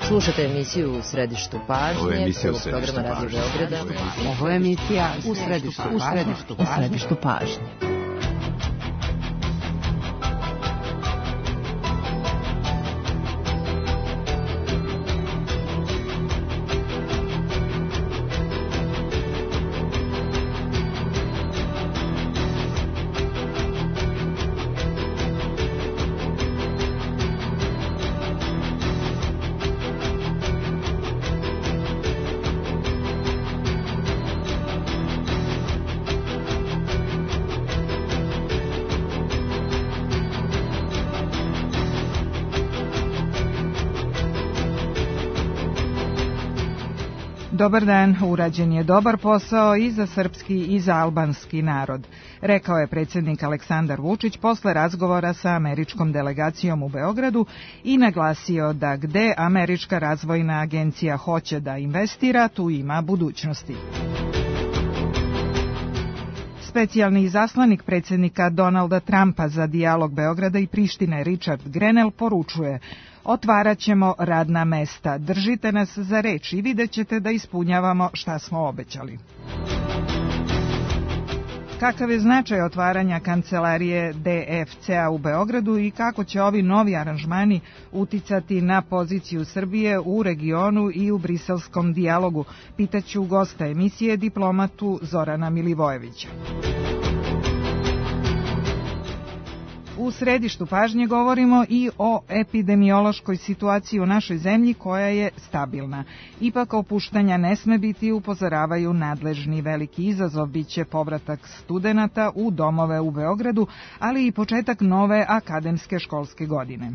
Slušate emisiju U središtu pažnje, prvog programa Radio Beograda. Ovo je emisija U središtu pažnje. Dobar dan, urađen je dobar posao i za srpski i za albanski narod, rekao je predsjednik Aleksandar Vučić posle razgovora sa američkom delegacijom u Beogradu i naglasio da gde Američka razvojna agencija hoće da investira, tu ima budućnosti. Specijalni izaslanik predsjednika Donalda Trumpa za dijalog Beograda i Prištine Richard Grenell poručuje: otvarat ćemo radna mesta, držite nas za reč i vidjet ćete da ispunjavamo šta smo obećali. Kakav je značaj otvaranja kancelarije DFC-a u Beogradu i kako će ovi novi aranžmani uticati na poziciju Srbije u regionu i u briselskom dijalogu, pitaću gosta emisije, diplomatu Zorana Milivojevića. U središtu pažnje govorimo i o epidemiološkoj situaciji u našoj zemlji koja je stabilna. Ipak opuštanja ne sme biti, upozoravaju nadležni. Veliki izazov biće povratak studenata u domove u Beogradu, ali i početak nove akademske školske godine.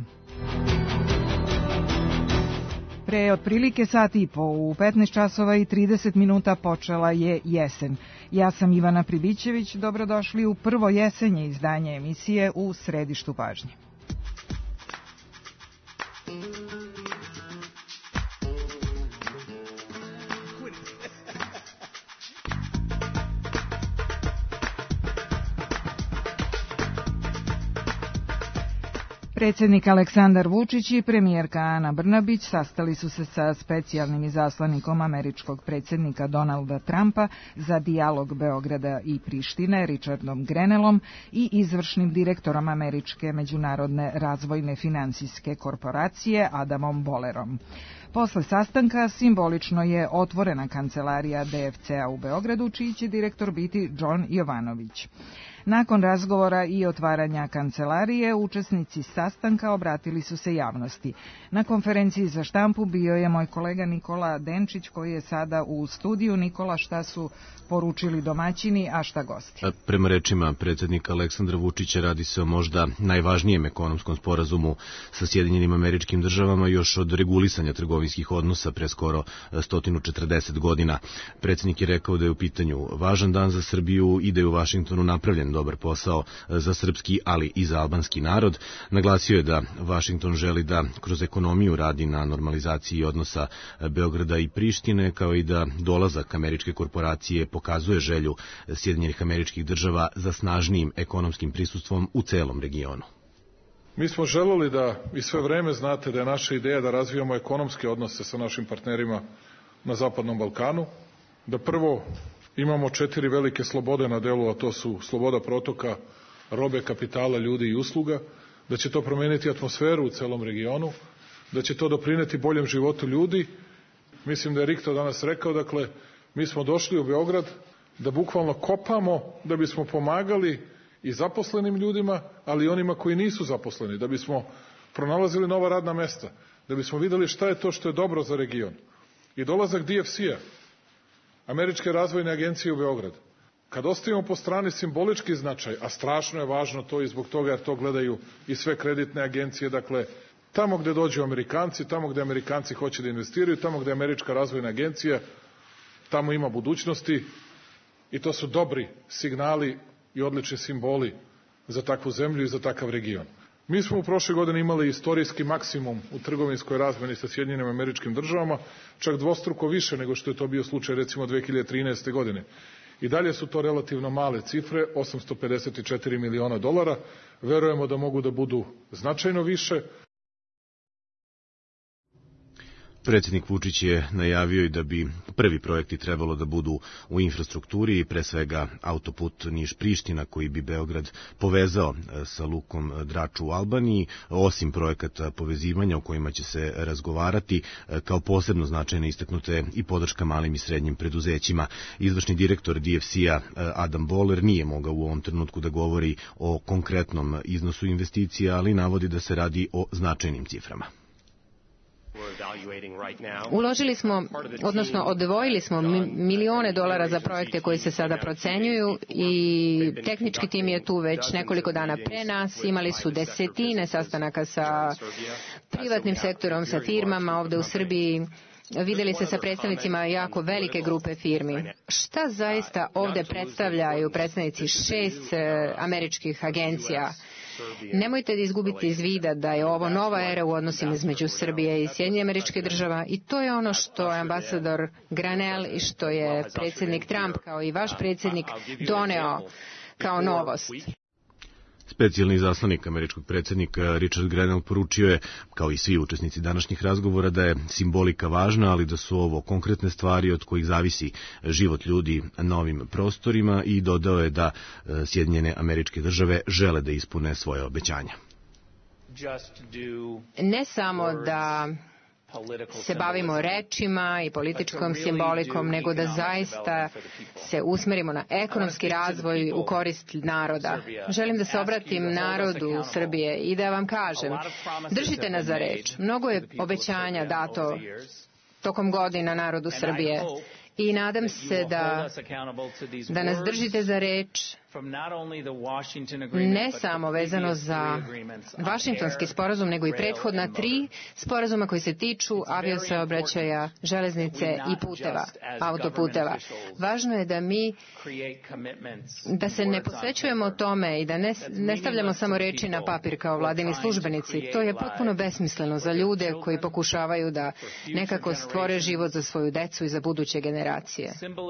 Pre otprilike sat i po, u 15 časova i 30 minuta počela je jesen. Ja sam Ivana Pribićević, dobrodošli u prvo jesenje izdanje emisije U središtu pažnje. Predsjednik Aleksandar Vučić i premijerka Ana Brnabić sastali su se sa specijalnim izaslanikom američkog predsjednika Donalda Trumpa za dijalog Beograda i Prištine Richardom Grenellom i izvršnim direktorom Američke međunarodne razvojne finansijske korporacije Adamom Bolerom. Posle sastanka simbolično je otvorena kancelarija DFC-a u Beogradu, čiji će direktor biti John Jovanović. Nakon razgovora i otvaranja kancelarije, učesnici sastanka obratili su se javnosti. Na konferenciji za štampu bio je moj kolega Nikola Denčić, koji je sada u studiju. Nikola, šta su poručili domaćini, a šta gosti? Prema rečima predsjednika Aleksandra Vučića radi se o možda najvažnijem ekonomskom sporazumu sa Sjedinjenim Američkim Državama još od regulisanja trgovinskih odnosa pre skoro 140 godina. Predsjednik je rekao da je u pitanju važan dan za Srbiju i da je u Vašingtonu napravljen dobar posao za srpski, ali i za albanski narod. Naglasio je da Vašington želi da kroz ekonomiju radi na normalizaciji odnosa Beograda i Prištine, kao i da dolazak američke korporacije pokazuje želju Sjedinjenih Američkih Država za snažnijim ekonomskim prisustvom u celom regionu. Mi smo želeli da i sve vreme znate da je naša ideja da razvijamo ekonomske odnose sa našim partnerima na Zapadnom Balkanu, da prvo imamo 4 velike slobode na delu, a to su sloboda protoka robe, kapitala, ljudi i usluga, da će to promeniti atmosferu u celom regionu, da će to doprineti boljem životu ljudi. Mislim da je Rik to danas rekao, dakle, mi smo došli u Beograd da bukvalno kopamo, da bismo pomagali i zaposlenim ljudima, ali i onima koji nisu zaposleni, da bismo pronalazili nova radna mesta, da bismo videli šta je to što je dobro za region. I dolazak DFC-a, Američke razvojne agencije u Beograd. Kad ostavimo po strani simbolički značaj, a strašno je važno to i zbog toga jer to gledaju i sve kreditne agencije, dakle, tamo gde dođu Amerikanci, tamo gde Amerikanci hoće da investiraju, tamo gde je Američka razvojna agencija, tamo ima budućnosti i to su dobri signali i odlični simboli za takvu zemlju i za takav region. Mi smo u prošle godine imali istorijski maksimum u trgovinskoj razmeni sa Sjedinjenim Američkim Državama, čak dvostruko više nego što je to bio slučaj recimo 2013. godine. I dalje su to relativno male cifre, $854 miliona. Verujemo da mogu da budu značajno više. Predsjednik Vučić je najavio i da bi prvi projekti trebalo da budu u infrastrukturi i pre svega autoput Niš-Priština koji bi Beograd povezao sa lukom Drač u Albaniji, osim projekata povezivanja o kojima će se razgovarati, kao posebno značajne istaknute i podrška malim i srednjim preduzećima. Izvršni direktor DFC-a Adam Voller nije mogao u ovom trenutku da govori o konkretnom iznosu investicija, ali navodi da se radi o značajnim ciframa. Uložili smo, odnosno odvojili smo milione dolara za projekte koji se sada procenjuju i tehnički tim je tu već nekoliko dana pre nas. Imali su desetine sastanaka sa privatnim sektorom, sa firmama ovde u Srbiji. Videli se sa predstavnicima jako velike grupe firmi. Šta zaista ovde predstavljaju predstavnici 6 američkih agencija? Nemojte da izgubite iz vida da je ovo nova era u odnosima između Srbije i Sjedinjenih Američkih Država i to je ono što je ambasador Granel i što je predsjednik Trump kao i vaš predsjednik doneo kao novost. Specijalni izaslanik američkog predsjednika Richard Grenell poručio je, kao i svi učesnici današnjih razgovora, da je simbolika važna, ali da su ovo konkretne stvari od kojih zavisi život ljudi na ovim prostorima i dodao je da Sjedinjene Američke Države žele da ispune svoje obećanja. Ne samo da se bavimo rečima i političkom simbolikom, nego da zaista se usmerimo na ekonomski razvoj u korist naroda. Želim da se obratim narodu Srbije i da vam kažem, držite nas za reč. Mnogo je obećanja dato tokom godina narodu Srbije i nadam se da nas držite za reč, ne samo vezano za Vašingtonski sporazum, nego i prethodna 3 sporazuma koji se tiču aviosaobraćaja, železnice i puteva, autoputeva. Važno je da se ne posvećujemo tome i da ne stavljamo samo reči na papir kao vladini službenici. To je potpuno besmisleno za ljude koji pokušavaju da nekako stvore život za svoju decu i za buduće generacije.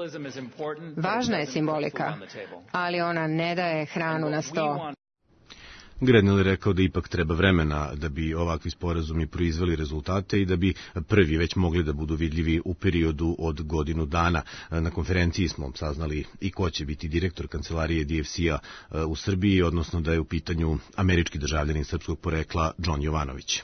Važna je simbolika, ali ona ne daje hranu na sto. Grenell je rekao da ipak treba vremena da bi ovakvi sporazumi proizveli rezultate i da bi prvi već mogli da budu vidljivi u periodu od godinu dana. Na konferenciji smo saznali i ko će biti direktor kancelarije DFC-a u Srbiji, odnosno da je u pitanju američki državljanin srpskog porekla John Jovanović.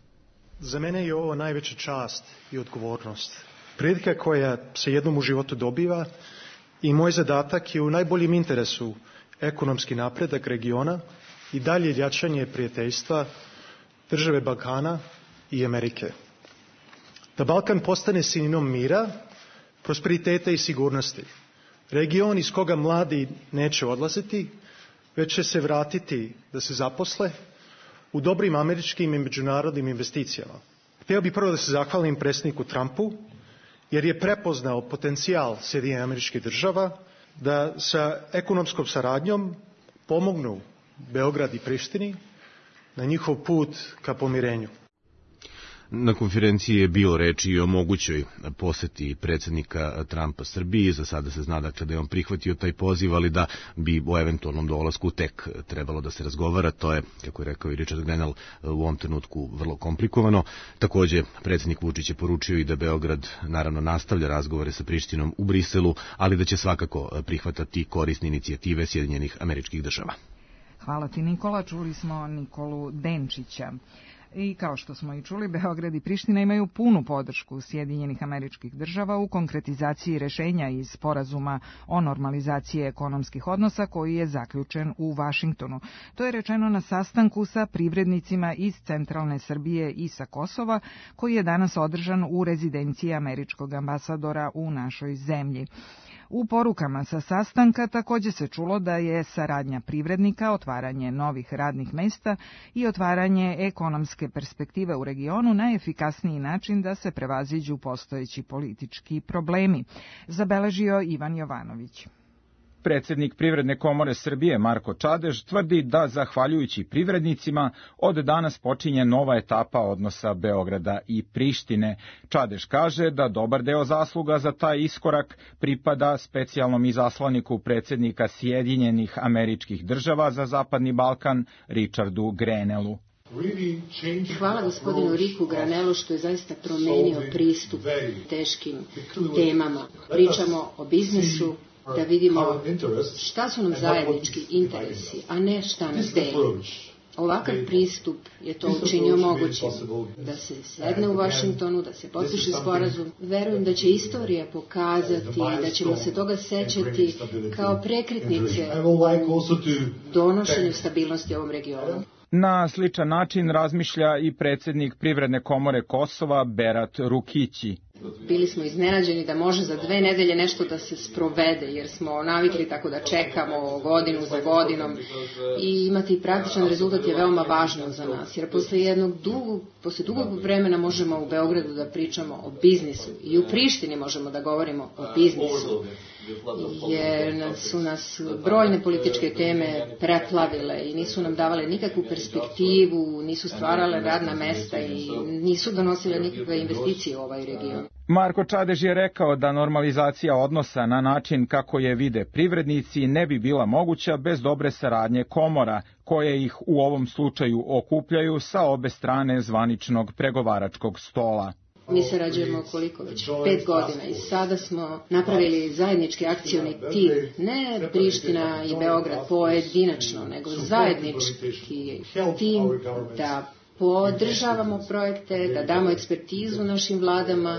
Za mene je ovo najveća čast i odgovornost. Prilika koja se jednom u životu dobiva i moj zadatak je u najboljem interesu ekonomski napredak regiona i dalje jačanje prijateljstva države Balkana i Amerike. Da Balkan postane sininom mira, prosperiteta i sigurnosti. Region iz koga mladi neće odlaziti, već će se vratiti da se zaposle u dobrim američkim i međunarodnim investicijama. Htio bih prvo da se zahvalim predsjedniku Trumpu, jer je prepoznao potencijal Sjedinjenih Američkih Država da sa ekonomskom saradnjom pomognu Beograd i Prištini na njihov put ka pomirenju. Na konferenciji je bilo reči i o mogućoj poseti predsjednika Trumpa Srbiji. Za sada se zna dakle da je on prihvatio taj poziv, ali da bi o eventualnom dolasku tek trebalo da se razgovara. To je, kako je rekao i Richard Grenell, u ovom trenutku vrlo komplikovano. Takođe, predsjednik Vučić je poručio i da Beograd naravno nastavlja razgovore sa Prištinom u Briselu, ali da će svakako prihvatati korisne inicijative Sjedinjenih Američkih Država. Hvala ti, Nikola. Čuli smo Nikolu Denčića. I kao što smo i čuli, Beograd i Priština imaju punu podršku Sjedinjenih Američkih Država u konkretizaciji rešenja iz sporazuma o normalizaciji ekonomskih odnosa koji je zaključen u Vašingtonu. To je rečeno na sastanku sa privrednicima iz centralne Srbije i sa Kosova, koji je danas održan u rezidenciji američkog ambasadora u našoj zemlji. U porukama sa sastanka takođe se čulo da je saradnja privrednika, otvaranje novih radnih mesta i otvaranje ekonomske perspektive u regionu najefikasniji način da se prevaziđu postojeći politički problemi, zabeležio Ivan Jovanović. Predsjednik Privredne komore Srbije Marko Čadež tvrdi da, zahvaljujući privrednicima, od danas počinje nova etapa odnosa Beograda i Prištine. Čadež kaže da dobar deo zasluga za taj iskorak pripada specijalnom izaslaniku predsjednika Sjedinjenih Američkih Država za Zapadni Balkan, Richardu Grenellu. Hvala gospodinu Riku Granelu što je zaista promenio pristup teškim temama. Pričamo o biznisu, da vidimo šta su nam zajednički interesi, a ne šta nas deli. Ovakav pristup je to učinio mogućim, da se sedne u Vašingtonu, da se potpiše sporazum. Verujem da će istorija pokazati, da ćemo se toga sećati kao prekretnice u donošenju stabilnosti ovom regionu. Na sličan način razmišlja i predsjednik Privredne komore Kosova Berat Rukići. Bili smo iznenađeni da može za 2 nedelje nešto da se sprovede, jer smo navikli tako da čekamo godinu za godinom i imati praktičan rezultat je veoma važno za nas, jer posle dugog vremena možemo u Beogradu da pričamo o biznisu i u Prištini možemo da govorimo o biznisu, jer su nas brojne političke teme preplavile i nisu nam davale nikakvu perspektivu, nisu stvarale radna mesta i nisu donosile nikakve investicije u ovaj region. Marko Čadež je rekao da normalizacija odnosa na način kako je vide privrednici ne bi bila moguća bez dobre saradnje komora, koje ih u ovom slučaju okupljaju sa obe strane zvaničnog pregovaračkog stola. Mi sarađujemo koliko već 5 godina i sada smo napravili zajednički akcioni tim, ne Priština i Beograd pojedinačno, nego zajednički tim da podržavamo projekte, da damo ekspertizu našim vladama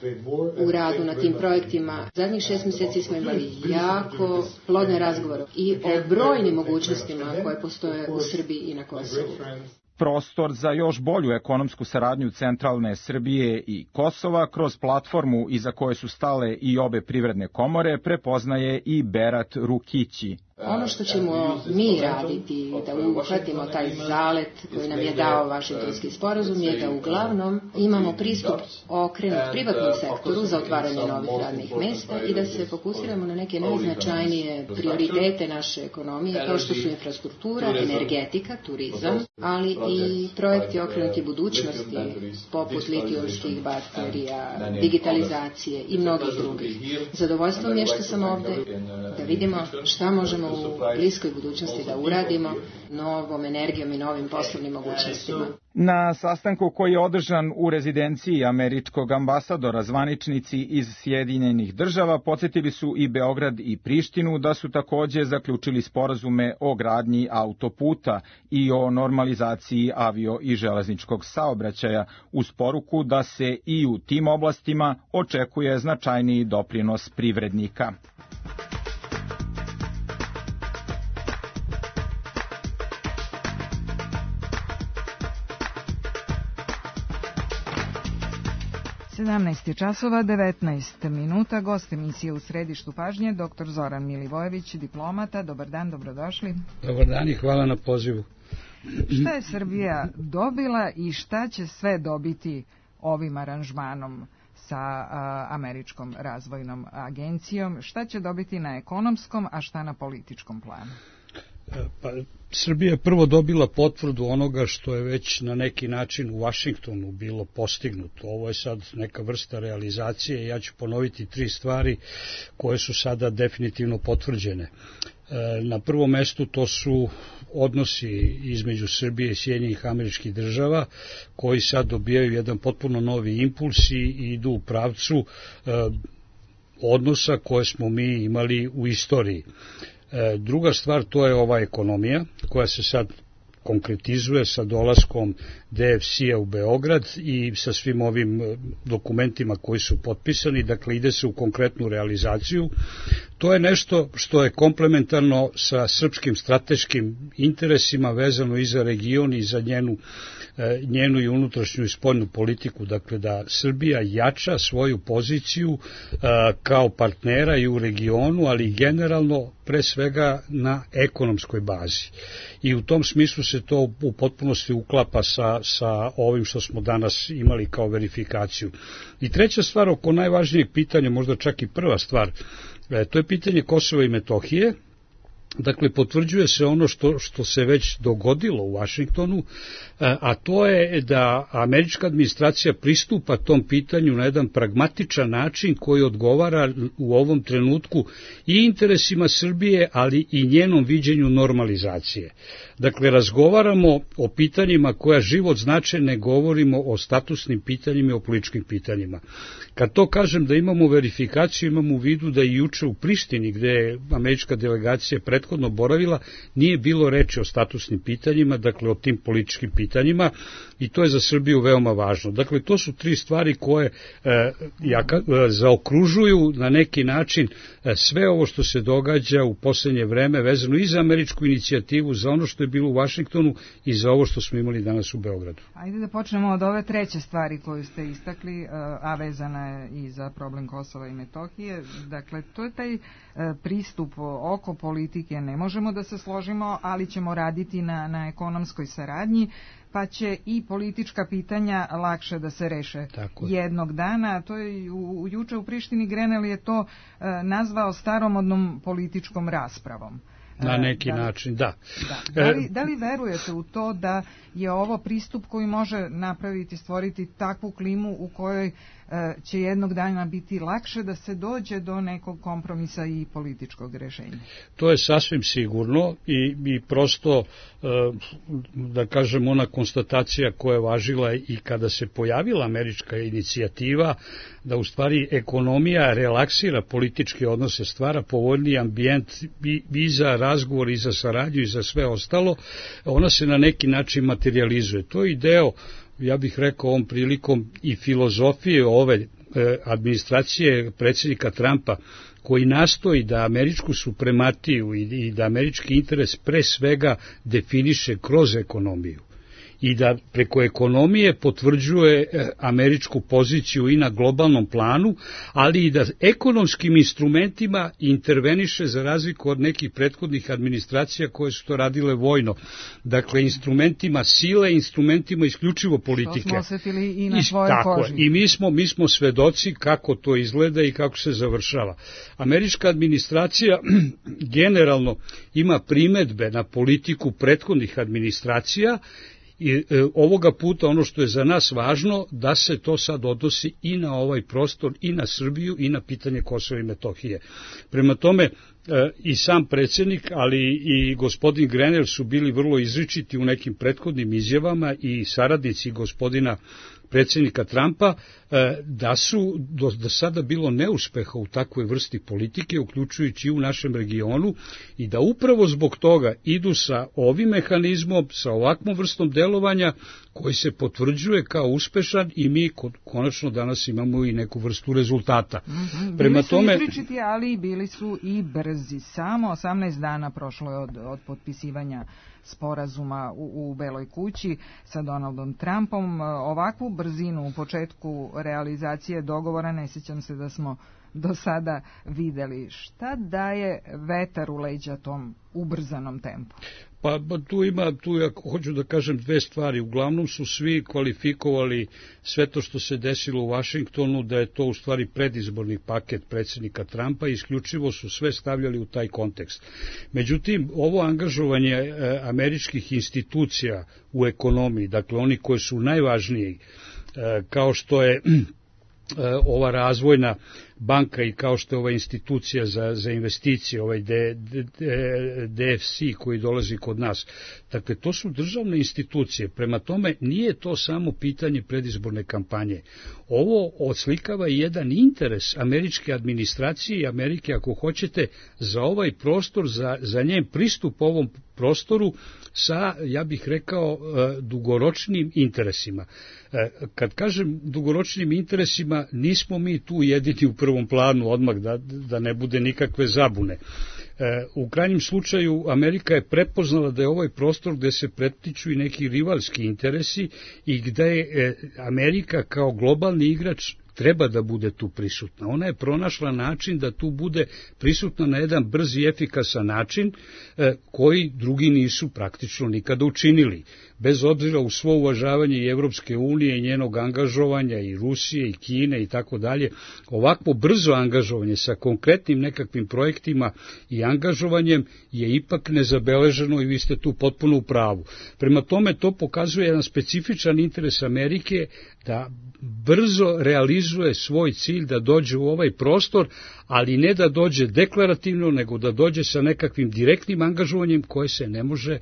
u radu na tim projektima. Zadnjih 6 mjeseci smo imali jako plodne razgovore i o brojnim mogućnostima koje postoje u Srbiji i na Kosovu. Prostor za još bolju ekonomsku saradnju centralne Srbije i Kosova kroz platformu iza koje su stale i obe privredne komore prepoznaje i Berat Rukići. Ono što ćemo mi raditi, da uhvatimo taj zalet koji nam je dao Vašingtonski sporazum, je da uglavnom imamo pristup okrenut privatnom sektoru za otvaranje novih radnih mesta i da se fokusiramo na neke najznačajnije prioritete naše ekonomije, kao što su infrastruktura, energetika, turizam, ali i projekti okrenuti budućnosti, poput litijumskih baterija, digitalizacije i mnogih drugih. Zadovoljstvo mi je što sam ovde, da vidimo šta možemo u bliskoj budućnosti da uradimo novom energijom i novim poslovnim mogućnostima. Na sastanku koji je održan u rezidenciji američkog ambasadora, zvaničnici iz Sjedinjenih država podsjetili su i Beograd i Prištinu da su takođe zaključili sporazume o gradnji autoputa i o normalizaciji avio i železničkog saobraćaja, uz poruku da se i u tim oblastima očekuje značajniji doprinos privrednika. časova 19 minuta. Gost emisije U središtu pažnje, dr. Zoran Milivojević, diplomata. Dobar dan, dobrodošli. Dobar dan i hvala na pozivu. Šta je Srbija dobila i šta će sve dobiti ovim aranžmanom sa Američkom razvojnom agencijom? Šta će dobiti na ekonomskom, a šta na političkom planu? Pa, Srbija je prvo dobila potvrdu onoga što je već na neki način u Vašingtonu bilo postignuto. Ovo je sad neka vrsta realizacije i ja ću ponoviti 3 stvari koje su sada definitivno potvrđene. Na prvom mestu to su odnosi između Srbije i Sjedinjenih Američkih Država, koji sad dobijaju jedan potpuno novi impuls i idu u pravcu odnosa koje smo mi imali u istoriji. Druga stvar, to je ova ekonomija koja se sad konkretizuje sa dolaskom DFC-a u Beograd i sa svim ovim dokumentima koji su potpisani, dakle ide se u konkretnu realizaciju. To je nešto što je komplementarno sa srpskim strateškim interesima vezano i za region i za njenu i unutrašnju i spoljnu politiku, dakle da Srbija jača svoju poziciju kao partnera i u regionu, ali generalno pre svega na ekonomskoj bazi. I u tom smislu se to u potpunosti uklapa sa ovim što smo danas imali kao verifikaciju. I treća stvar, oko najvažnijeg pitanja, možda čak i prva stvar, to je pitanje Kosova i Metohije. Dakle, potvrđuje se ono što se već dogodilo u Vašingtonu, a to je da američka administracija pristupa tom pitanju na jedan pragmatičan način koji odgovara u ovom trenutku i interesima Srbije, ali i njenom viđenju normalizacije. Dakle, razgovaramo o pitanjima koja život znače, ne govorimo o statusnim pitanjima i o političkim pitanjima. Kad to kažem da imamo verifikaciju, imamo u vidu da i juče u Prištini, gde je američka delegacija prethodno boravila, nije bilo reči o statusnim pitanjima, dakle o tim političkim pitanjima, i to je za Srbiju veoma važno. Dakle, to su tri stvari koje zaokružuju na neki način sve ovo što se događa u poslednje vreme, vezano i za američku inicijativu, za ono što je bilo u Vašingtonu i za ovo što smo imali danas u Beogradu. Ajde da počnemo od ove treće stvari koju ste istakli, a vezana je i za problem Kosova i Metohije. Dakle, to je taj pristup oko politike. Ne možemo da se složimo, ali ćemo raditi na ekonomskoj saradnji, pa će i politička pitanja lakše da se reše jednog dana. To je juče u Prištini Grenell je to nazvao staromodnom političkom raspravom. Na neki način, da. Da li verujete u to da je ovo pristup koji može napraviti, stvoriti takvu klimu u kojoj će jednog dana biti lakše da se dođe do nekog kompromisa i političkog rešenja? To je sasvim sigurno i prosto, da kažem, ona konstatacija koja je važila i kada se pojavila američka inicijativa, da u stvari ekonomija relaksira političke odnose, stvara povoljniji ambijent i za razgovor, i za saradnju, i za sve ostalo, ona se na neki način materializuje. To je deo, ja bih rekao ovom prilikom, i filozofije ove administracije predsjednika Trumpa, koji nastoji da američku suprematiju i da američki interes pre svega definiše kroz ekonomiju i da preko ekonomije potvrđuje američku poziciju i na globalnom planu, ali i da ekonomskim instrumentima interveniše za razliku od nekih prethodnih administracija koje su to radile vojno. Dakle, instrumentima sile, instrumentima isključivo politike. To smo osetili i na svojoj koži. I mi smo svedoci kako to izgleda i kako se završava. Američka administracija generalno ima primedbe na politiku prethodnih administracija, i ovoga puta ono što je za nas važno, da se to sad odnosi i na ovaj prostor, i na Srbiju, i na pitanje Kosova i Metohije. Prema tome, i sam predsjednik, ali i gospodin Grenell su bili vrlo izričiti u nekim prethodnim izjavama i saradnici gospodina predsjednika Trumpa, da su do sada bilo neuspeha u takvoj vrsti politike, uključujući i u našem regionu, i da upravo zbog toga idu sa ovim mehanizmom, sa ovakvom vrstom delovanja, koji se potvrđuje kao uspešan, i mi konačno danas imamo i neku vrstu rezultata. Bili su izričiti, ali bili su i brzi. Samo 18 dana prošlo je od potpisivanja sporazuma u Beloj kući sa Donaldom Trumpom. Ovakvu brzinu u početku realizacije dogovora ne sjećam se da smo do sada videli. Šta daje vetar u leđa tom ubrzanom tempu? Pa tu ja hoću da kažem dve stvari. Uglavnom su svi kvalifikovali sve to što se desilo u Vašingtonu, da je to u stvari predizborni paket predsjednika Trumpa, i isključivo su sve stavljali u taj kontekst. Međutim, ovo angažovanje američkih institucija u ekonomiji, dakle oni koji su najvažniji, kao što je ova razvojna banka i kao što je ova institucija za investicije, ovaj DFC koji dolazi kod nas. Dakle, to su državne institucije, prema tome nije to samo pitanje predizborne kampanje. Ovo odslikava i jedan interes američke administracije i Amerike, ako hoćete, za ovaj prostor, za njen pristup ovom prostoru sa, ja bih rekao, dugoročnim interesima. Kad kažem dugoročnim interesima, nismo mi tu jedini u prvom planu, odmah da ne bude nikakve zabune. U krajnjem slučaju Amerika je prepoznala da je ovaj prostor gde se pretiču i neki rivalski interesi i gde je Amerika kao globalni igrač treba da bude tu prisutna. Ona je pronašla način da tu bude prisutna na jedan brz i efikasan način koji drugi nisu praktično nikada učinili. Bez obzira u svo uvažavanje i Evropske unije i njenog angažovanja i Rusije i Kine i tako dalje, ovakvo brzo angažovanje sa konkretnim nekakvim projektima i angažovanjem je ipak nezabeleženo i vi ste tu potpuno u pravu. Prema tome to pokazuje jedan specifičan interes Amerike da brzo realizuje svoj cilj da dođe u ovaj prostor, ali ne da dođe deklarativno, nego da dođe sa nekakvim direktnim angažovanjem koje se ne može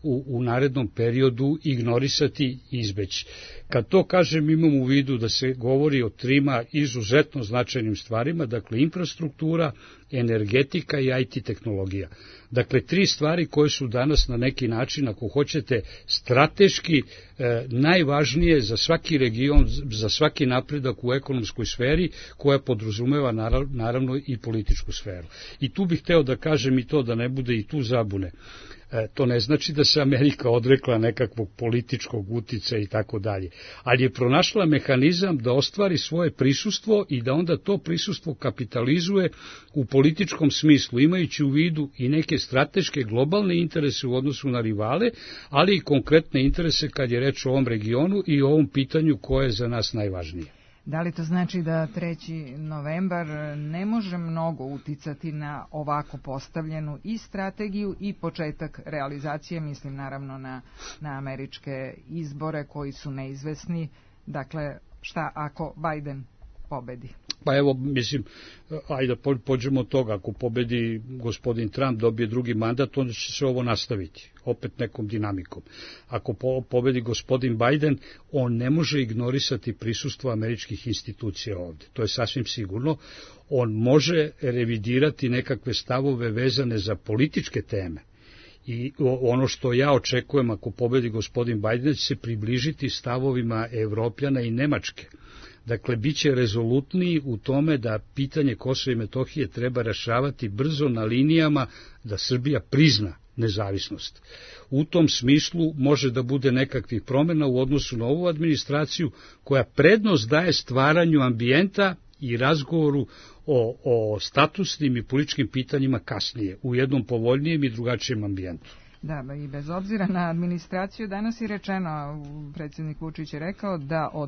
u narednom periodu ignorisati i izbeći. Kad to kažem, imam u vidu da se govori o trima izuzetno značajnim stvarima, dakle infrastruktura, energetika i IT tehnologija. Dakle, tri stvari koje su danas na neki način, ako hoćete, strateški najvažnije za svaki region, za svaki napredak u ekonomskoj sferi, koja podrazumeva naravno i političku sferu. I tu bih hteo da kažem i to, da ne bude i tu zabune. To ne znači da se Amerika odrekla nekakvog političkog uticaja i tako dalje, ali je pronašla mehanizam da ostvari svoje prisustvo i da onda to prisustvo kapitalizuje u političkom smislu, imajući u vidu i neke strateške globalne interese u odnosu na rivale, ali i konkretne interese kad je reč o ovom regionu i o ovom pitanju koje je za nas najvažnije. Da li to znači da 3. novembar ne može mnogo uticati na ovako postavljenu i strategiju i početak realizacije, mislim naravno na američke izbore koji su neizvesni, dakle šta ako Biden pobedi? Pa evo, mislim, ajde da pođemo od toga, ako pobedi gospodin Trump, dobije drugi mandat, onda će se ovo nastaviti, opet nekom dinamikom. Ako pobedi gospodin Biden, on ne može ignorisati prisustvo američkih institucija ovde, to je sasvim sigurno. On može revidirati nekakve stavove vezane za političke teme. I ono što ja očekujem ako pobedi gospodin Biden, će se približiti stavovima Evropljana i Nemačke. Dakle, bit će rezolutniji u tome da pitanje Kosova i Metohije treba rešavati brzo na linijama da Srbija prizna nezavisnost. U tom smislu može da bude nekakvih promjena u odnosu na ovu administraciju koja prednost daje stvaranju ambijenta i razgovoru o statusnim i političkim pitanjima kasnije, u jednom povoljnijem i drugačijem ambijentu. Da, i bez obzira na administraciju, danas je rečeno, predsjednik Vučić je rekao da od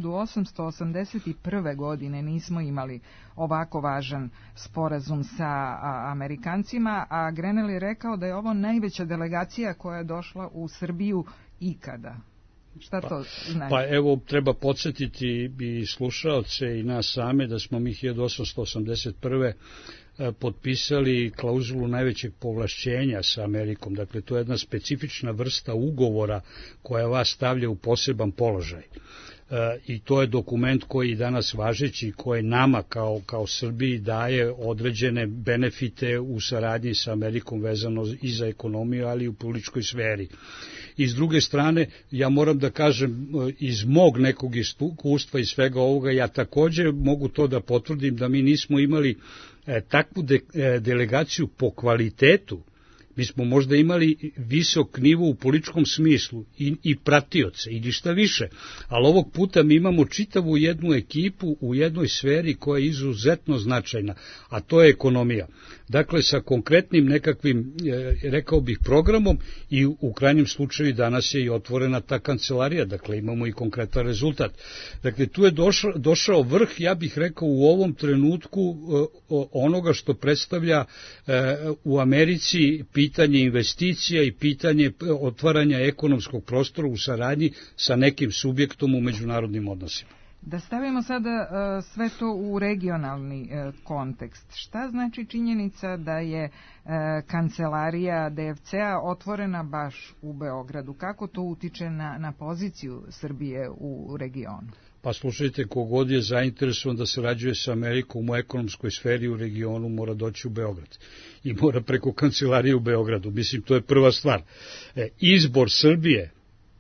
1881. godine nismo imali ovako važan sporazum sa Amerikancima, a Grenell je rekao da je ovo najveća delegacija koja je došla u Srbiju ikada. Šta to znači? Pa evo, treba podsjetiti i slušaoce i nas same da smo mi 1881. potpisali klauzulu najvećeg povlašćenja sa Amerikom. Dakle, to je jedna specifična vrsta ugovora koja vas stavlja u poseban položaj. I to je dokument koji danas važeći, koji nama kao Srbiji daje određene benefite u saradnji sa Amerikom vezano i za ekonomiju, ali i u političkoj sferi. I s druge strane, ja moram da kažem, iz mog nekog iskustva i svega ovoga, ja također mogu to da potvrdim da mi nismo imali takvu delegaciju po kvalitetu. Mi smo možda imali visok nivo u političkom smislu i pratioce i ništa više, ali ovog puta mi imamo čitavu jednu ekipu u jednoj sferi koja je izuzetno značajna, a to je ekonomija. Dakle, sa konkretnim nekakvim, rekao bih, programom i u krajnjem slučaju danas je i otvorena ta kancelarija, dakle imamo i konkretan rezultat. Dakle, tu je došao vrh, ja bih rekao, u ovom trenutku onoga što predstavlja u Americi pitanje investicija i pitanje otvaranja ekonomskog prostora u saradnji sa nekim subjektom u međunarodnim odnosima. Da stavimo sada sve to u regionalni kontekst. Šta znači činjenica da je kancelarija DFC-a otvorena baš u Beogradu? Kako to utiče na poziciju Srbije u regionu? Pa slušajte, kogod je zainteresovan da sarađuje sa Amerikom u ekonomskoj sferi u regionu mora doći u Beograd i mora preko kancelarije u Beogradu. Mislim, to je prva stvar. Izbor Srbije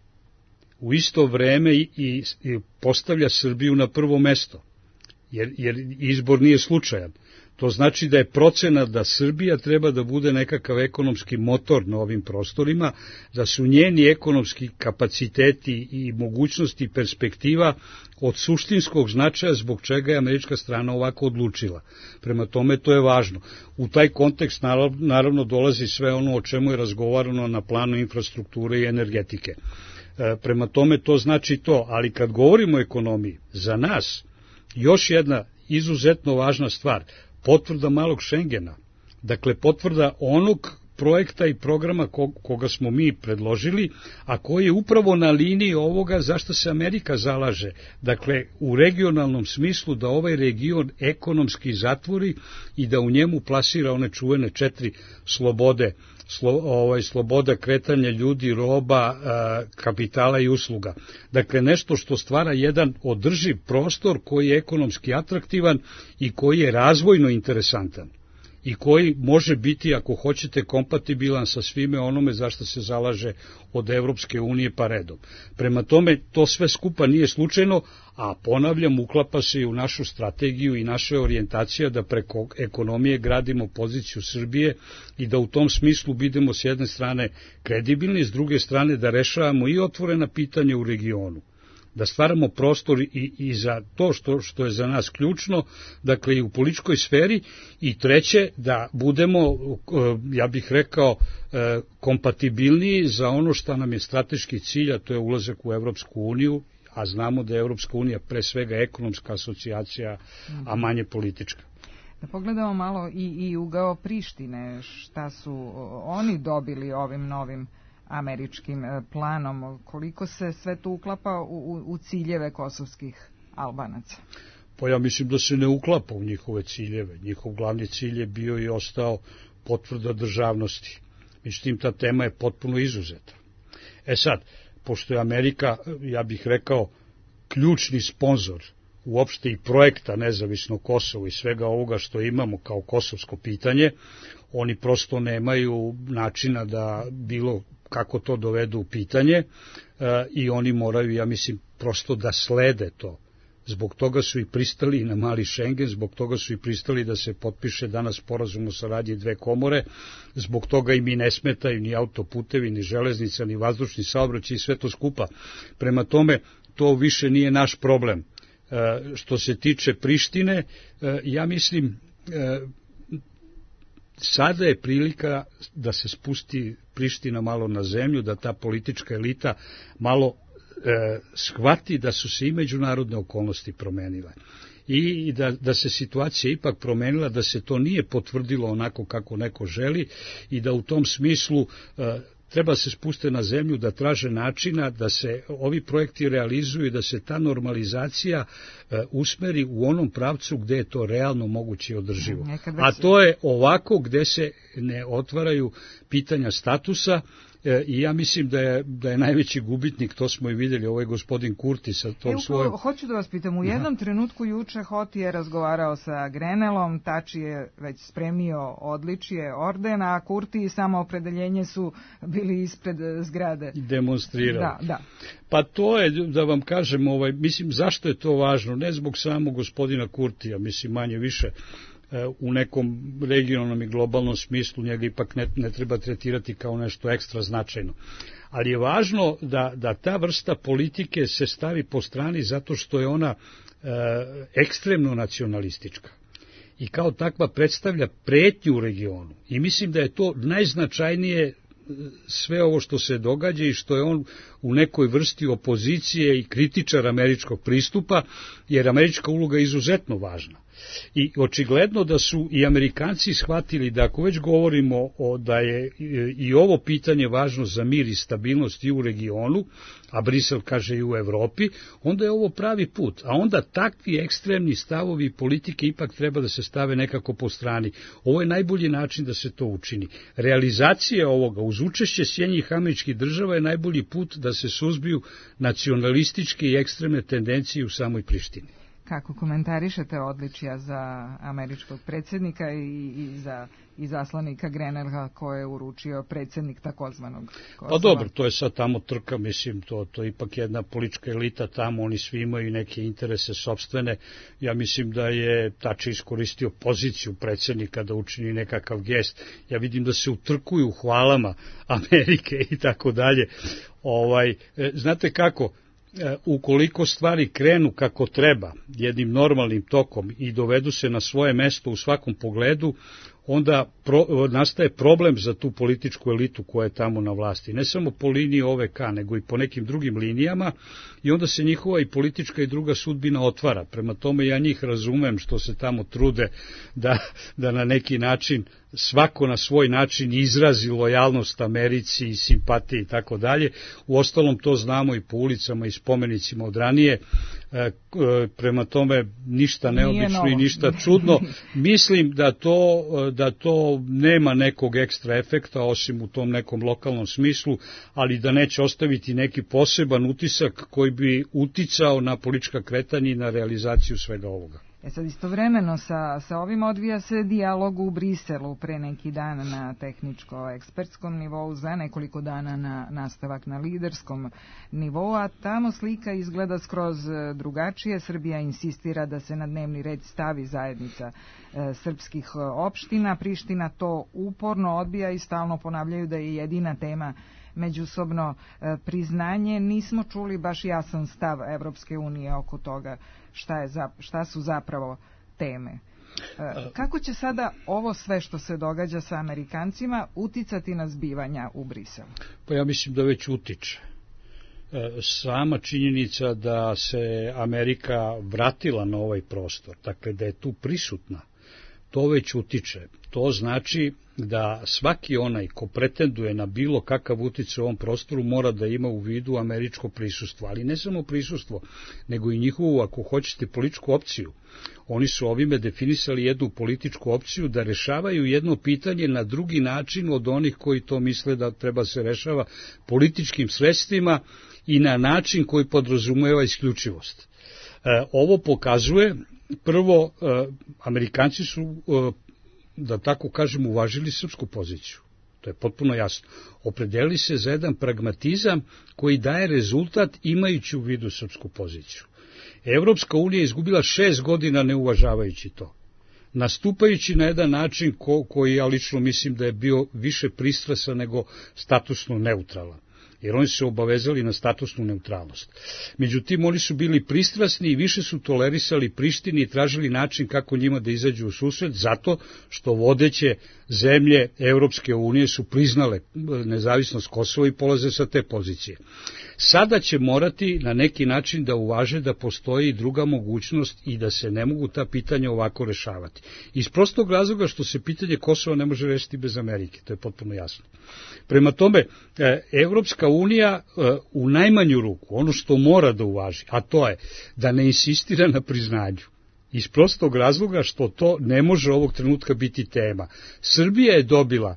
u isto vreme i postavlja Srbiju na prvo mesto, jer izbor nije slučajan. To znači da je procenat da Srbija treba da bude nekakav ekonomski motor na ovim prostorima, da su njeni ekonomski kapaciteti i mogućnosti i perspektiva od suštinskog značaja zbog čega je američka strana ovako odlučila. Prema tome to je važno. U taj kontekst naravno dolazi sve ono o čemu je razgovarano na planu infrastrukture i energetike. Prema tome to znači to, ali kad govorimo o ekonomiji, za nas još jedna izuzetno važna stvar, potvrda malog Šengena, dakle potvrda onog projekta i programa koga smo mi predložili, a koji je upravo na liniji ovoga zašto se Amerika zalaže. Dakle, u regionalnom smislu da ovaj region ekonomski zatvori i da u njemu plasira one čuvene 4 slobode, sloboda kretanja ljudi, roba, kapitala i usluga. Dakle, nešto što stvara jedan održiv prostor koji je ekonomski atraktivan i koji je razvojno interesantan i koji može biti, ako hoćete, kompatibilan sa svime onome zašto se zalaže od Evropske unije pa redom. Prema tome, to sve skupa nije slučajno, a ponavljam, uklapa se i u našu strategiju i naša orijentacija da preko ekonomije gradimo poziciju Srbije i da u tom smislu budemo s jedne strane kredibilni, s druge strane da rešavamo i otvorena pitanja u regionu, da stvaramo prostor i za to što je za nas ključno, dakle i u političkoj sferi, i treće, da budemo, ja bih rekao, kompatibilniji za ono što nam je strateški cilj, a to je ulazak u Evropsku uniju, a znamo da je Evropska unija pre svega ekonomska asocijacija, a manje politička. Da pogledamo malo i ugao Prištine, šta su oni dobili ovim novim američkim planom, koliko se sve to uklapa u ciljeve kosovskih Albanaca? Pa ja mislim da se ne uklapa u njihove ciljeve. Njihov glavni cilj je bio i ostao potvrda državnosti. Međutim, ta tema je potpuno izuzeta. Sad, pošto je Amerika, ja bih rekao, ključni sponzor uopšte i projekta nezavisno Kosovo i svega ovoga što imamo kao kosovsko pitanje, oni prosto nemaju načina da bilo kako to dovedu u pitanje i oni moraju, ja mislim, prosto da slede to. Zbog toga su i pristali na mali Šengen, zbog toga su i pristali da se potpiše danas sporazum o saradnji 2 komore, zbog toga i mi ne smetaju ni autoputevi, ni železnica, ni vazdušni saobraćaj i sve to skupa. Prema tome, to više nije naš problem. Što se tiče Prištine, ja mislim, sada je prilika da se spusti Priština malo na zemlju, da ta politička elita malo shvati da su se i međunarodne okolnosti promenile i da se situacija ipak promenila, da se to nije potvrdilo onako kako neko želi i da u tom smislu treba se spuste na zemlju, da traže načina da se ovi projekti realizuju i da se ta normalizacija usmeri u onom pravcu gde je to realno moguće i održivo. A to je ovako gde se ne otvaraju pitanja statusa, i ja mislim da je najveći gubitnik, to smo i vidjeli, ovaj gospodin Kurti sa tom svojom... Hoću da vas pitam, u jednom trenutku juče Hoti je razgovarao sa Grenelom, Tači je već spremio odličje, ordena, a Kurti i samoopredeljenje su bili ispred zgrade. Demonstrirali. Da. Pa to je, da vam kažem, mislim, zašto je to važno? Ne zbog samog gospodina Kurtija, mislim, manje više, u nekom regionalnom i globalnom smislu njega ipak ne treba tretirati kao nešto ekstra značajno. Ali je važno da ta vrsta politike se stavi po strani zato što je ona ekstremno nacionalistička i kao takva predstavlja pretnju u regionu. I mislim da je to najznačajnije sve ovo što se događa i što je on u nekoj vrsti opozicije i kritičar američkog pristupa, jer američka uloga je izuzetno važna. I očigledno da su i Amerikanci shvatili da ako već govorimo da je i ovo pitanje važno za mir i stabilnost i u regionu, a Brisel kaže i u Evropi, onda je ovo pravi put. A onda takvi ekstremni stavovi i politike ipak treba da se stave nekako po strani. Ovo je najbolji način da se to učini. Realizacija ovoga uz učešće Sjedinjenih Američkih Država je najbolji put da se suzbiju nacionalističke i ekstremne tendencije u samoj Prištini. Kako komentarišete odličja za američkog predsjednika i zaslanika Grenelha koje je uručio predsjednik takozvanog Kosova? Pa dobro, to je sad tamo trka, mislim, to je ipak jedna politička elita tamo, oni svi imaju neke interese sopstvene. Ja mislim da je Tači iskoristio poziciju predsjednika da učini nekakav gest. Ja vidim da se utrkuju hvalama Amerike i tako dalje. Znate kako? Ukoliko stvari krenu kako treba, jednim normalnim tokom i dovedu se na svoje mesto u svakom pogledu, onda nastaje problem za tu političku elitu koja je tamo na vlasti. Ne samo po liniji OVK, nego i po nekim drugim linijama i onda se njihova i politička i druga sudbina otvara. Prema tome ja njih razumem što se tamo trude da na neki način svako na svoj način izrazi lojalnost Americi i simpatije i tako dalje. Uostalom to znamo i po ulicama i spomenicima od ranije. Prema tome ništa neobično i ništa čudno. Mislim da to nema nekog ekstra efekta osim u tom nekom lokalnom smislu, ali da neće ostaviti neki poseban utisak koji bi uticao na politička kretanja i na realizaciju svega ovoga. Sad istovremeno sa ovim odvija se dijalog u Briselu pre neki dan na tehničko-ekspertskom nivou, za nekoliko dana na nastavak na liderskom nivou, a tamo slika izgleda skroz drugačije. Srbija insistira da se na dnevni red stavi zajednica srpskih opština. Priština to uporno odbija i stalno ponavljaju da je jedina tema međusobno priznanje. Nismo čuli baš jasan stav Evropske unije oko toga šta su zapravo teme. Kako će sada ovo sve što se događa sa Amerikancima uticati na zbivanja u Briselu? Pa ja mislim da već utiče. Sama činjenica da se Amerika vratila na ovaj prostor, dakle da je tu prisutna, to već utiče. To znači da svaki onaj ko pretenduje na bilo kakav uticaj u ovom prostoru mora da ima u vidu američko prisustvo, ali ne samo prisustvo, nego i njihovu, ako hoćete, političku opciju. Oni su ovime definisali jednu političku opciju da rešavaju jedno pitanje na drugi način od onih koji to misle da treba se rešava političkim sredstvima i na način koji podrazumeva isključivost. Ovo pokazuje, prvo, Amerikanci su, da tako kažem, uvažili srpsku poziciju. To je potpuno jasno. Opredelili se za jedan pragmatizam koji daje rezultat imajući u vidu srpsku poziciju. Evropska unija je izgubila 6 godina ne uvažavajući to. Nastupajući na jedan način koji ja lično mislim da je bio više pristrasan nego statusno neutralan. Jer oni su se obavezali na statusnu neutralnost. Međutim, oni su bili pristrasni i više su tolerisali Prištini i tražili način kako njima da izađu u susret, zato što vodeće zemlje Evropske unije su priznale nezavisnost Kosova i polaze sa te pozicije. Sada će morati na neki način da uvaže da postoji i druga mogućnost i da se ne mogu ta pitanja ovako rešavati. Iz prostog razloga što se pitanje Kosova ne može rešiti bez Amerike, to je potpuno jasno. Prema tome, Evropska unija u najmanju ruku, ono što mora da uvaži, a to je da ne insistira na priznanju. Iz prostog razloga što to ne može ovog trenutka biti tema. Srbija je dobila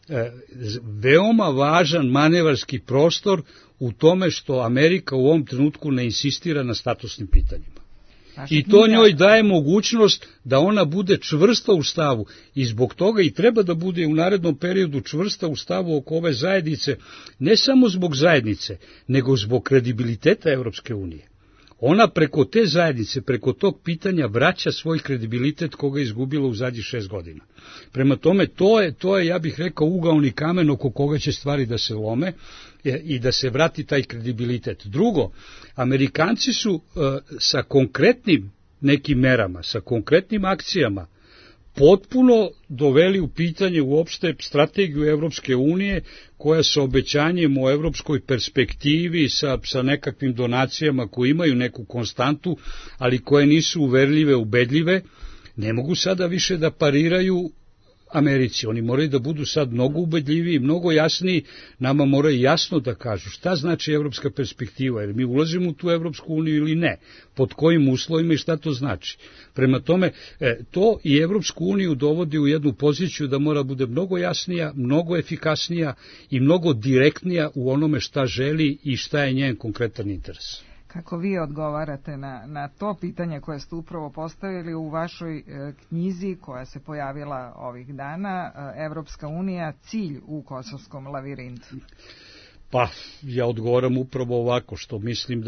veoma važan manevarski prostor u tome što Amerika u ovom trenutku ne insistira na statusnim pitanjima. I to njoj daje mogućnost da ona bude čvrsta u stavu i zbog toga i treba da bude u narednom periodu čvrsta u stavu oko ove zajednice, ne samo zbog zajednice, nego zbog kredibiliteta Evropske unije. Ona preko te zajednice, preko tog pitanja vraća svoj kredibilitet koga je izgubila u zadnjih 6 godina. Prema tome, to je, ja bih rekao, ugaoni kamen oko koga će stvari da se lome i da se vrati taj kredibilitet. Drugo, Amerikanci su sa konkretnim nekim merama, sa konkretnim akcijama potpuno doveli u pitanje uopšte strategiju Evropske unije koja sa obećanjem o evropskoj perspektivi, sa nekakvim donacijama koje imaju neku konstantu, ali koje nisu uverljive, ubedljive, ne mogu sada više da pariraju Americi. Oni moraju da budu sad mnogo ubedljiviji, mnogo jasniji, nama moraju jasno da kažu šta znači evropska perspektiva, jer mi ulazimo u tu Evropsku uniju ili ne, pod kojim uslovima i šta to znači. Prema tome, to i Evropsku uniju dovodi u jednu poziciju da mora bude mnogo jasnija, mnogo efikasnija i mnogo direktnija u onome šta želi i šta je njen konkretan interes. Kako vi odgovarate na to pitanje koje ste upravo postavili u vašoj knjizi koja se pojavila ovih dana, Evropska unija, cilj u kosovskom lavirintu? Pa, ja odgovaram upravo ovako, što mislim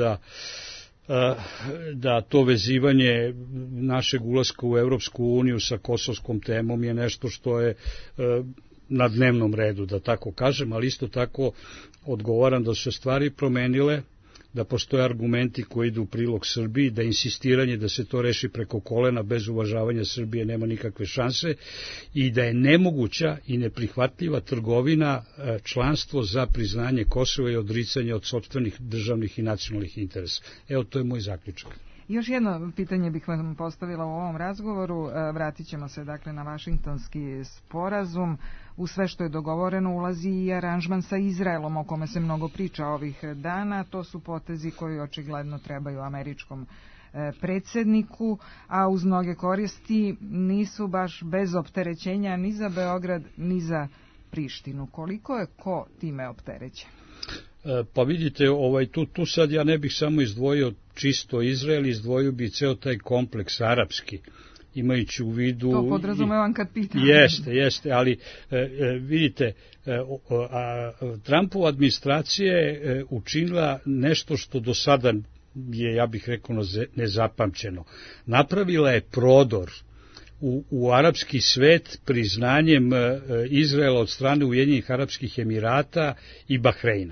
da to vezivanje našeg ulaska u Evropsku uniju sa kosovskom temom je nešto što je na dnevnom redu, da tako kažem, ali isto tako odgovaram da su se stvari promenile, da postoje argumenti koji idu u prilog Srbiji, da insistiranje da se to reši preko kolena bez uvažavanja Srbije nema nikakve šanse i da je nemoguća i neprihvatljiva trgovina članstvo za priznanje Kosova i odricanje od sopstvenih državnih i nacionalnih interesa. Evo, to je moj zaključak. Još jedno pitanje bih vam postavila u ovom razgovoru. Vratit ćemo se dakle na Vašingtonski sporazum. U sve što je dogovoreno ulazi i aranžman sa Izraelom, o kome se mnogo priča ovih dana. To su potezi koji očigledno trebaju američkom predsjedniku, a uz mnoge koristi nisu baš bez opterećenja ni za Beograd ni za Prištinu. Koliko je ko time opterećen? Pa vidite, tu sad ja ne bih samo izdvojio čisto Izrael, izdvojio bi ceo taj kompleks arapski, imajući u vidu... To podrazumevam kad pitam. Jeste, ali vidite, Trumpova administracija je učinila nešto što do sada je, ja bih rekao, nezapamćeno. Napravila je prodor u arapski svet priznanjem Izraela od strane Ujedinjenih Arapskih Emirata i Bahreina.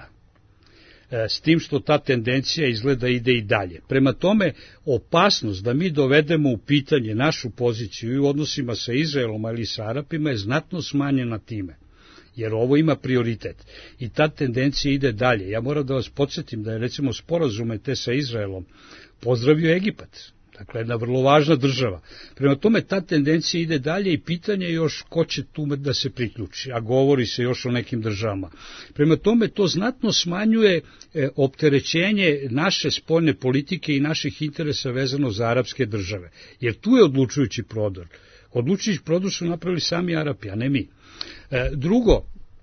S tim što ta tendencija izgleda ide i dalje. Prema tome, opasnost da mi dovedemo u pitanje našu poziciju i u odnosima sa Izraelom ali sa Arapima je znatno smanjena time, jer ovo ima prioritet. I ta tendencija ide dalje. Ja moram da vas podsjetim da je recimo sporazume te sa Izraelom pozdravio Egipat. Dakle, jedna vrlo važna država. Prema tome, ta tendencija ide dalje i pitanje je još ko će tu da se priključi, a govori se još o nekim državama. Prema tome, to znatno smanjuje opterećenje naše spoljne politike i naših interesa vezano za arapske države. Jer tu je odlučujući prodor. Odlučujući prodor su napravili sami Arapi, a ne mi. Drugo,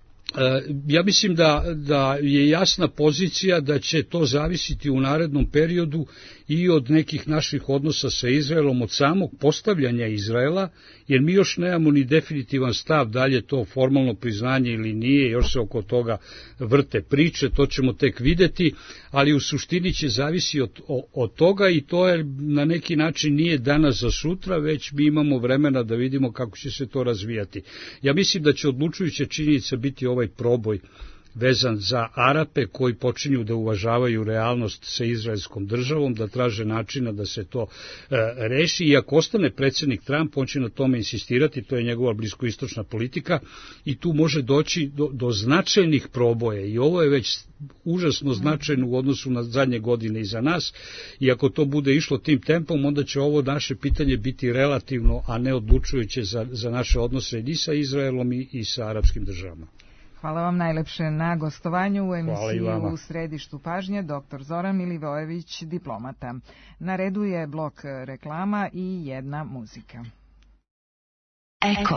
ja mislim da je jasna pozicija da će to zavisiti u narednom periodu i od nekih naših odnosa sa Izraelom, od samog postavljanja Izraela, jer mi još nemamo ni definitivan stav da li je to formalno priznanje ili nije, još se oko toga vrte priče, to ćemo tek videti, ali u suštini će zavisi od toga i to je na neki način nije danas za sutra, već mi imamo vremena da vidimo kako će se to razvijati. Ja mislim da će odlučujuća činjenica biti ovaj proboj vezan za Arape koji počinju da uvažavaju realnost sa izraelskom državom, da traže načina da se to reši i ako ostane predsjednik Trump, on će na tome insistirati, to je njegova bliskoistočna politika i tu može doći do značajnih proboja i ovo je već užasno značajno u odnosu na zadnje godine i za nas i ako to bude išlo tim tempom, onda će ovo naše pitanje biti relativno, a ne odlučujuće za naše odnose i sa Izraelom i sa arapskim državama. Hvala vam najlepše na gostovanju u emisiji U središtu pažnje, dr. Zoran Milivojević, diplomata. Na redu je blok reklama i jedna muzika. Eko.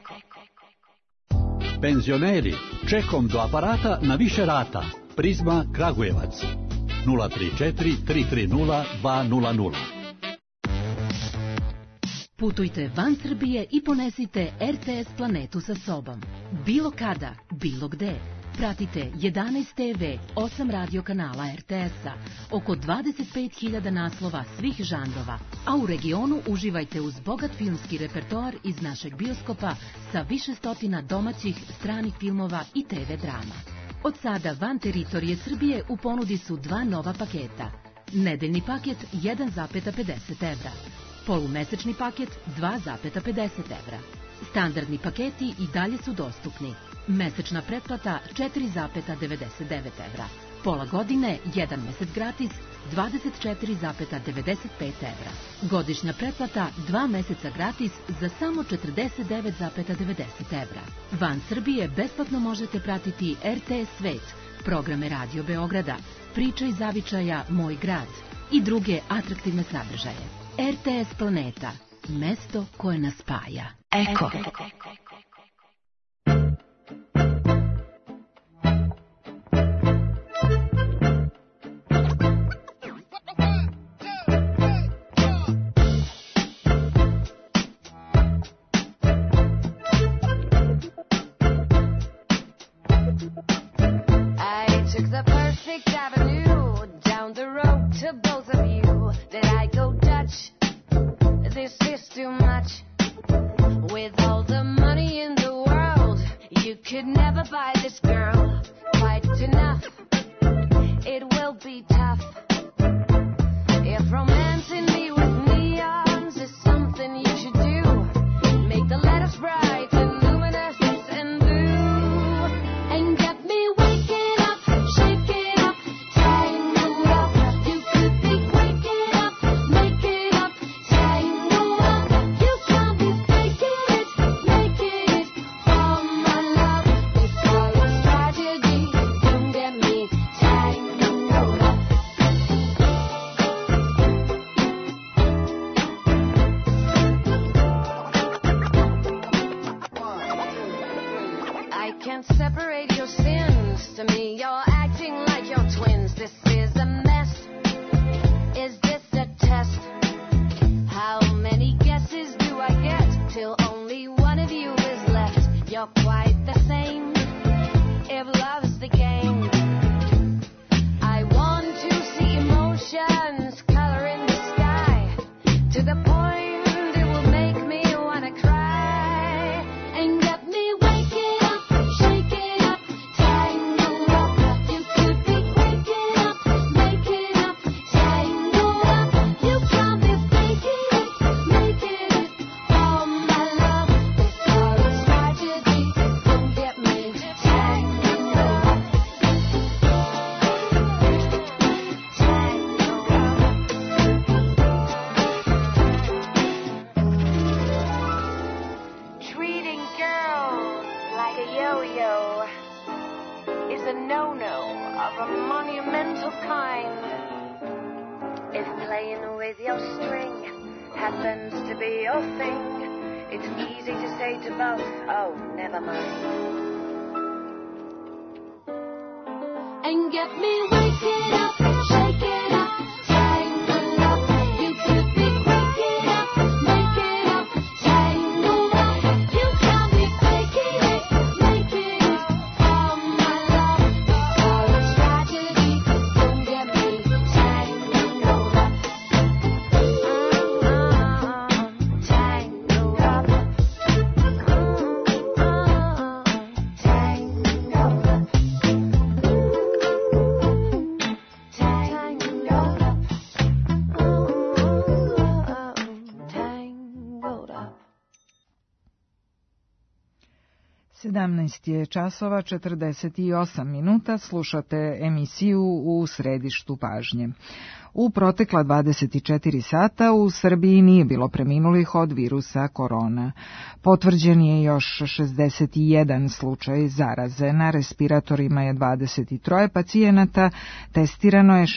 Penzioneri, čekom do aparata na više rata. Prizma Kragujevac 034 330 200. Putujte van Srbije i ponesite RTS planetu sa sobom. Bilo kada, bilo gde. Pratite 11 TV, 8 radio kanala RTS-a, oko 25.000 naslova svih žanrova, a u regionu uživajte uz bogat filmski repertoar iz našeg bioskopa sa više stotina domaćih, stranih filmova i TV drama. Od sada van teritorije Srbije u ponudi su dva nova paketa. Nedeljni paket 1,50 evra. Polumesečni paket 2,50 evra. Standardni paketi i dalje su dostupni. Mesečna pretplata 4,99 evra. Pola godine, 1 mesec gratis, 24,95 evra. Godišnja pretplata 2 meseca gratis za samo 49,90 evra. Van Srbije besplatno možete pratiti RTS Svet, programe Radio Beograda, Priča iz zavičaja Moj grad i druge atraktivne sadržaje. RTS Planeta, mesto koje nas spaja. Eko. it will be tough. If romancing me with neons is something you should do, make the letters bright and luminous and blue, and get me waking up, shaking up, tangled up. You could be waking up, making up, tangled up. You can't be faking it, making it for my love. This all is tragedy, don't get me tangled up. I can't separate your sins. To me, you're acting like your twins. This is a mess. Is this a test? How many guesses do I get till only one of you is left? You're quite the same. If love's the game, I want to see emotions coloring the sky to the point it will make me wanna cry and get me waking up, shaking up, tangled up. You could be waking up, making up, tangled up. You can't be faking it, making it for my love. This all is tragedy, don't get me tangled up. Treating girls like a yo-yo is a no-no of a monumental kind. If playing with your string happens to be your thing, it's easy to say to both, oh, never mind. And get me waking up, shaking up, tangled up. You could be waking up, making up, tangled up. You can't be faking it, making it for my love. This all is tragedy, don't get me tangled up. Tangled up. Tangled up. 17 je časova 48 minuta, slušate emisiju U središtu pažnje. U protekla 24 sata u Srbiji nije bilo preminulih od virusa korona. Potvrđen je još 61 slučaj zaraze. Na respiratorima je 23 pacijenata, testirano je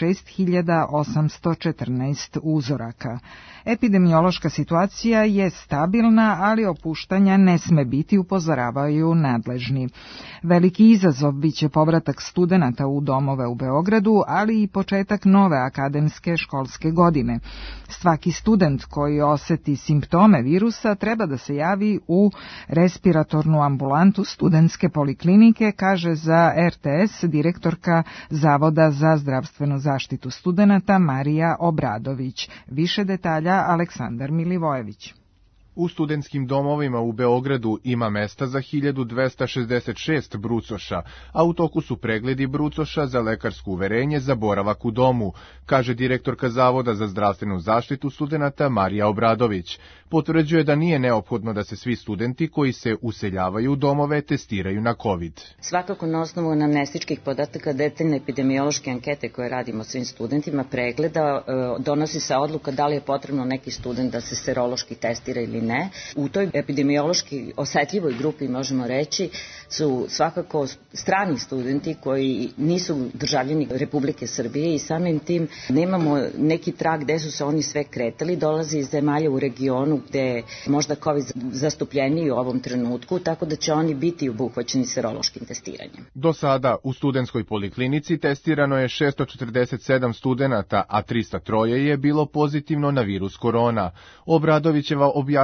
6814 uzoraka. Epidemiološka situacija je stabilna, ali opuštanja ne sme biti, upozoravaju nadležni. Veliki izazov biće povratak studenata u domove u Beogradu, ali i početak nove akademske školske godine. Svaki student koji oseti simptome virusa treba da se javi u respiratornu ambulantu studentske poliklinike, kaže za RTS direktorka Zavoda za zdravstvenu zaštitu studenata Marija Obradović. Više detalja Aleksandar Milivojević. U studentskim domovima u Beogradu ima mesta za 1266 brucoša, a u toku su pregledi brucoša za lekarsko uverenje za boravak u domu, kaže direktorka Zavoda za zdravstvenu zaštitu studenata Marija Obradović. Potvrđuje da nije neophodno da se svi studenti koji se useljavaju u domove testiraju na COVID. Svakako na osnovu anamnestičkih podataka detaljne epidemiološke ankete koje radimo svim studentima pregleda, donosi se odluka da li je potrebno neki student da se serološki testira ili ne. U toj epidemiološki osetljivoj grupi, možemo reći, su svakako strani studenti koji nisu državljani Republike Srbije i samim tim nemamo neki trag gde su se oni sve kretali, dolazi iz zemalja u regionu gde je možda COVID zastupljeniji u ovom trenutku, tako da će oni biti obuhvaćeni serološkim testiranjem. Do sada u studentskoj poliklinici testirano je 647 studenata, a 303 je bilo pozitivno na virus korona. Obradovićeva objašnjava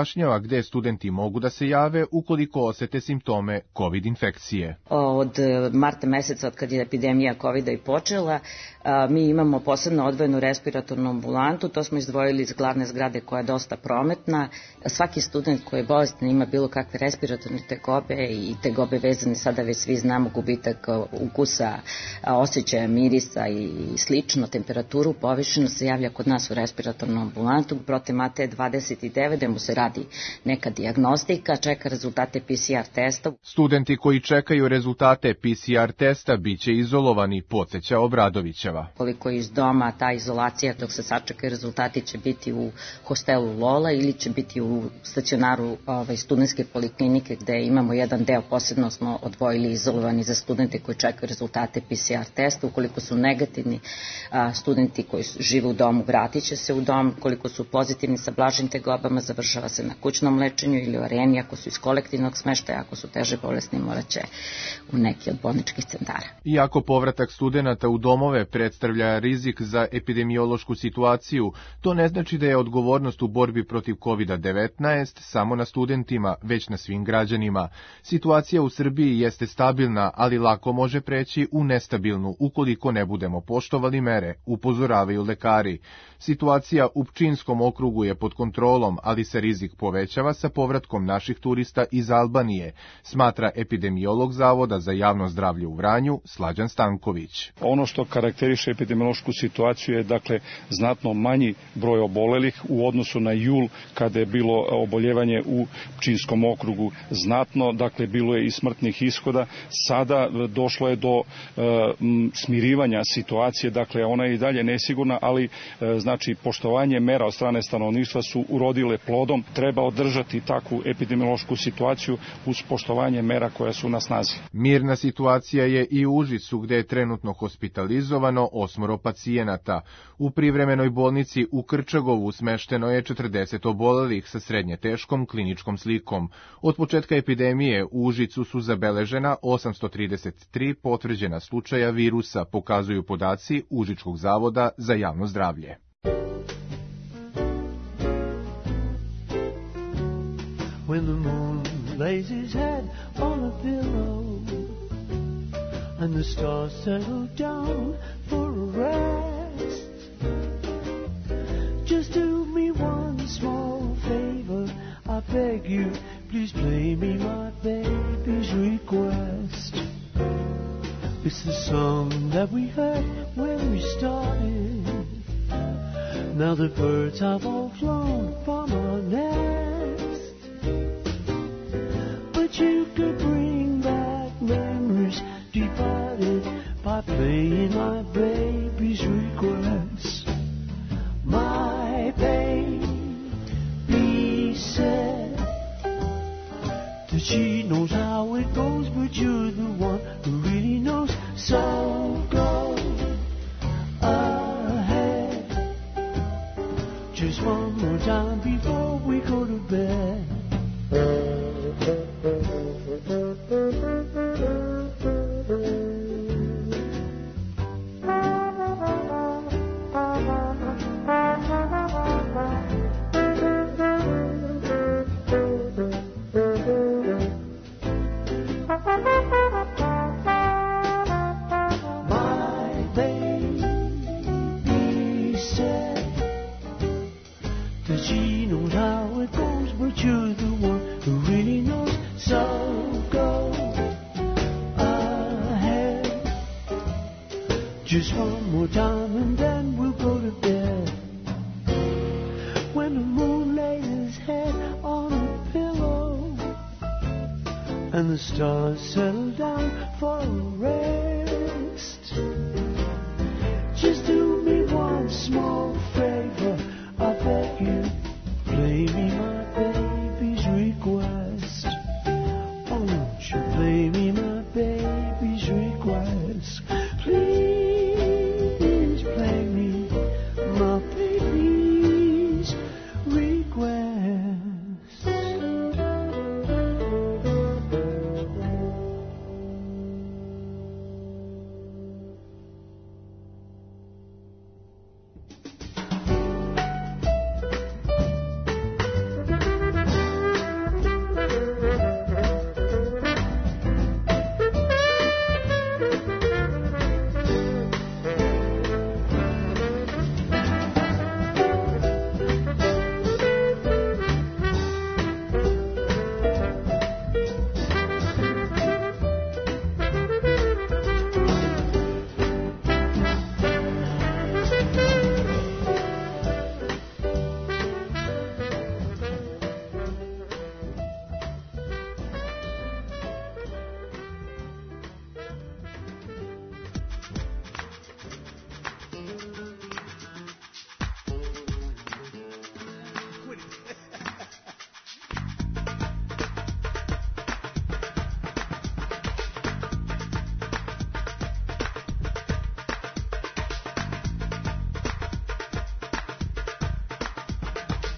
pojašnjava gde studenti mogu da se jave ukoliko osete simptome COVID infekcije. Od marta meseca, od kad je epidemija COVID-a i počela, mi imamo posebno odvojenu respiratornu ambulantu, to smo izdvojili iz glavne zgrade koja je dosta prometna. Svaki student koji je bolestan ima bilo kakve respiratorne tegobe i tegobe vezane, sada već svi znamo, gubitak ukusa, osjećaja, mirisa i slično, temperaturu povišenu, se javlja kod nas u respiratornu ambulantu, broj Mateje 29, gde mu se radi neka dijagnostika, čeka rezultate PCR testa. Studenti koji čekaju rezultate PCR testa biće izolovani, podsjeća Obradovićeva. Koliko iz doma ta izolacija dok se sačekaju rezultati će biti u hostelu Lola ili će biti u stacionaru studentske poliklinike gde imamo jedan deo, posebno smo odvojili izolovani za studente koji čekaju rezultate PCR testa. Ukoliko su negativni, studenti koji žive u domu vratit će se u dom, koliko su pozitivni sa blažim tegobama završava se na kućnom lečenju ili u areni, ako su iz kolektivnog smeštaja, ako su teže bolesni morat će u neki od bolničkih centara. Iako povratak studenata u domove predstavlja rizik za epidemiološku situaciju, to ne znači da je odgovornost u borbi protiv COVID-19 samo na studentima, već na svim građanima. Situacija u Srbiji jeste stabilna, ali lako može preći u nestabilnu ukoliko ne budemo poštovali mere, upozoravaju lekari. Situacija u Pčinjskom okrugu je pod kontrolom, ali se rizik povećava sa povratkom naših turista iz Albanije, smatra epidemiolog Zavoda za javno zdravlje u Vranju, Slađan Stanković. Ono što karakteriše epidemiološku situaciju je dakle znatno manji broj obolelih u odnosu na jul kada je bilo oboljevanje u Pčinjskom okrugu znatno, dakle bilo je i smrtnih ishoda. Sada došlo je do smirivanja situacije, dakle ona je i dalje nesigurna, ali znači poštovanje mera od strane stanovništva su urodile plodom. Treba održati takvu epidemiološku situaciju uz poštovanje mera koja su na snazi. Mirna situacija je i u Užicu gde je trenutno hospitalizovano 8 pacijenata. U privremenoj bolnici u Krčagovu smešteno je 40 obolelih sa srednje teškom kliničkom slikom. Od početka epidemije u Užicu su zabeležena 833 potvrđena slučaja virusa, pokazuju podaci Užičkog zavoda za javno zdravlje. When the moon lays his head on a pillow and the stars settle down for a rest, just do me one small favor, I beg you, please play me my baby's request. It's the song that we heard when we started. Now the birds have all flown from our nest, but you could bring back memories departed by playing my baby's request. My baby said that she knows how it goes, but you're the one who really knows. So go ahead, just one more time before we go to bed. Just one more time and then we'll go to bed. When the moon lays his head on a pillow and the stars settle down for a rest, just do me one small favor, I beg you, play me my baby's request. Oh, won't you play me my baby's request, please?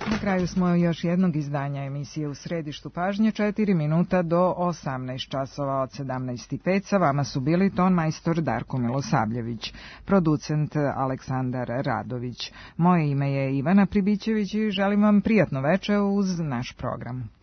Na kraju smo još jednog izdanja emisije U središtu pažnje, 4 minuta do 18 časova od 17:05. Sa vama su bili ton majstor Darko Milosavljević, producent Aleksandar Radović. Moje ime je Ivana Pribićević i želim vam prijatno veče uz naš program.